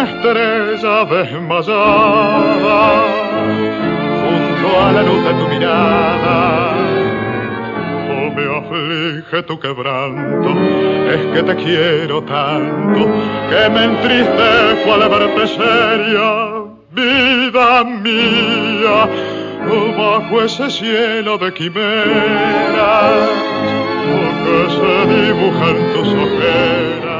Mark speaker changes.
Speaker 1: una estrella desmayada junto a la luz de tu mirada. Oh, me aflige tu quebranto, es que te quiero tanto que me entristezco al verte seria, vida mía, bajo ese cielo de quimeras que se dibujan tus ojeras.